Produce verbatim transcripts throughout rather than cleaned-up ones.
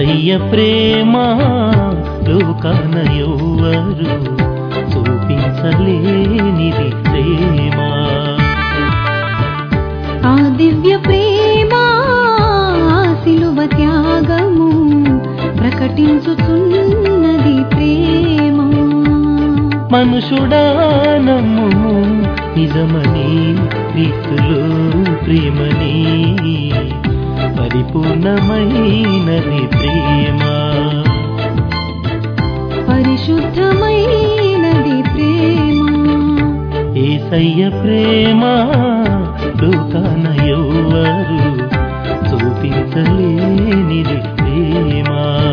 యేసయ్య ప్రేమ లోకాన ఎవ్వరు చూపించలేనిది ప్రేమ. ఆ దివ్య ప్రేమ సిలువ త్యాగము ప్రకటించుచున్నది ప్రేమ. మనుషుడా నమ్ముము నిజమని క్రీస్తులో ప్రేమని పరిపూర్ణమైనది ప్రేమ. పరిశుద్ధమైనది ప్రేమ. యేసయ్య ప్రేమ లోకాన ఎవ్వరు చూపించలేనిది ప్రేమ.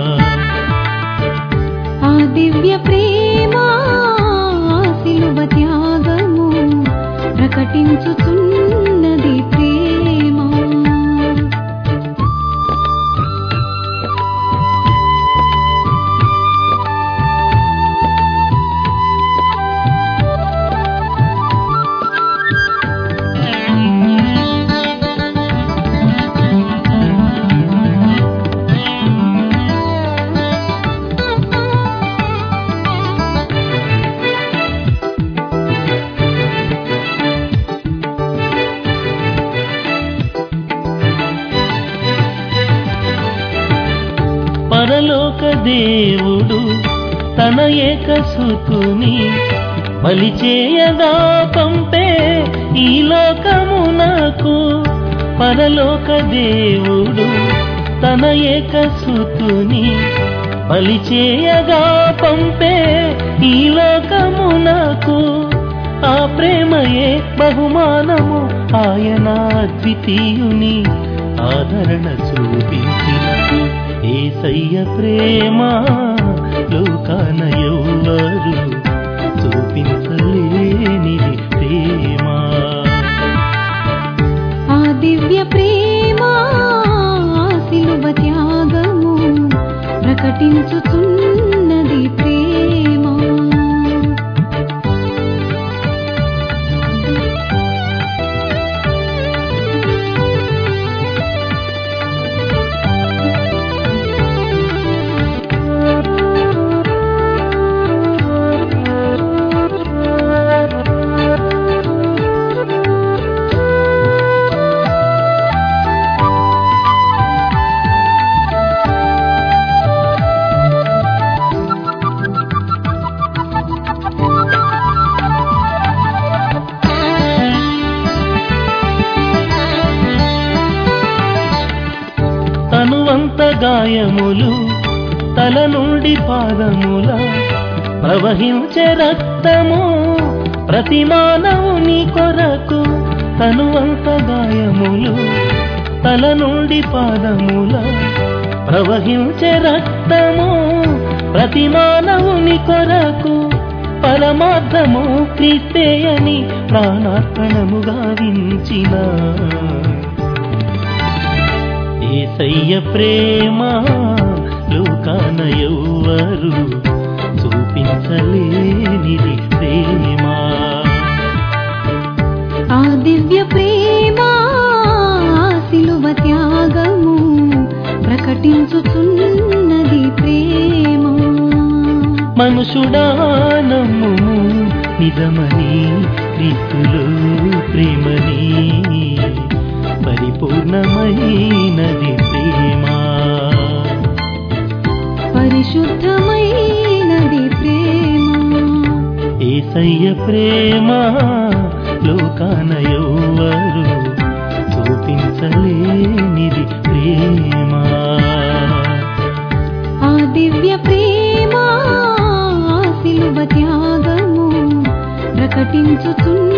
ఆ దివ్య ప్రేమ సిలువ త్యాగము ప్రకటించుచున్నది ప్రేమ. పరలోక దేవుడు తన ఏకసుతుని బలి చేయగా పంపే ఈ లోకమునకు. పరలోక దేవుడు తన ఏకసుతుని బలి చేయగా పంపే ఈ లోకమునకు. ఆ ప్రేమయే బహుమానము, ఆయన అద్వితీయుని ఆదరణ చూపించినకు. యేసయ్య ప్రేమ లోకాన ఎవ్వరు చూపించలేనిది ప్రేమ. ఆ దివ్య ప్రేమ సిలువ త్యాగము ప్రకటించుచున్నది ప్రేమ. తనువంత గాయములు తల నుండి పాదముల ప్రవహించే రక్తము ప్రతి మానవుని కొరకు. తనువంత గాయములు తల నుండి పాదముల ప్రవహించే రక్తము ప్రతి మానవుని కొరకు. పరమార్థము క్రీస్తే అని ప్రాణార్పణముగా వించిన యేసయ్య ప్రేమ లోకాన ఎవ్వరు చూపించలేనిది ప్రేమ. ఆ దివ్య ప్రేమ సిలువ త్యాగము ప్రకటించుచున్నది ప్రేమ. మనుషుడా నమ్ముము నిజమని క్రీస్తులో ప్రేమని పరిపూర్ణమైనది ప్రేమ. పరిశుద్ధమైనది ప్రేమ. యేసయ్య ప్రేమ లోకాన ఎవ్వరు చూపించలేనిది ప్రేమ. ఆ దివ్య ప్రేమ సిలువ త్యాగము ప్రకటించుచున్నది